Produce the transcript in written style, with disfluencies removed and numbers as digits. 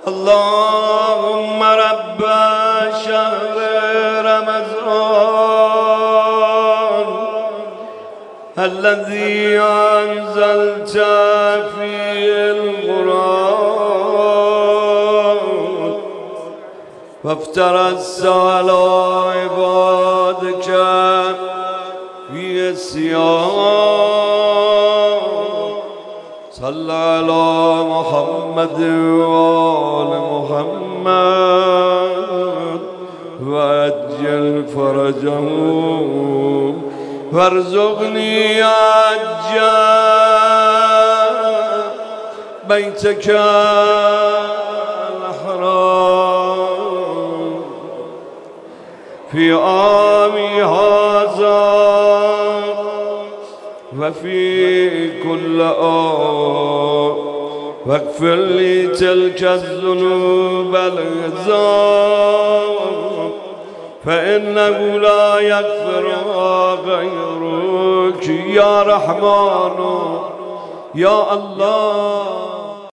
اللهم رب شهر رمضان الذي أنزلت فيه القرآن وافترضت على عبادك في الصيام صل على محمد وآل محمد وعجل فرجهم وارزقني حج بيتك الحرام في عامي هذا وفي كل آن واغفر لي تلك الذنوب العظام فإنه لا يغفرها غيرك يا رحمن يا الله.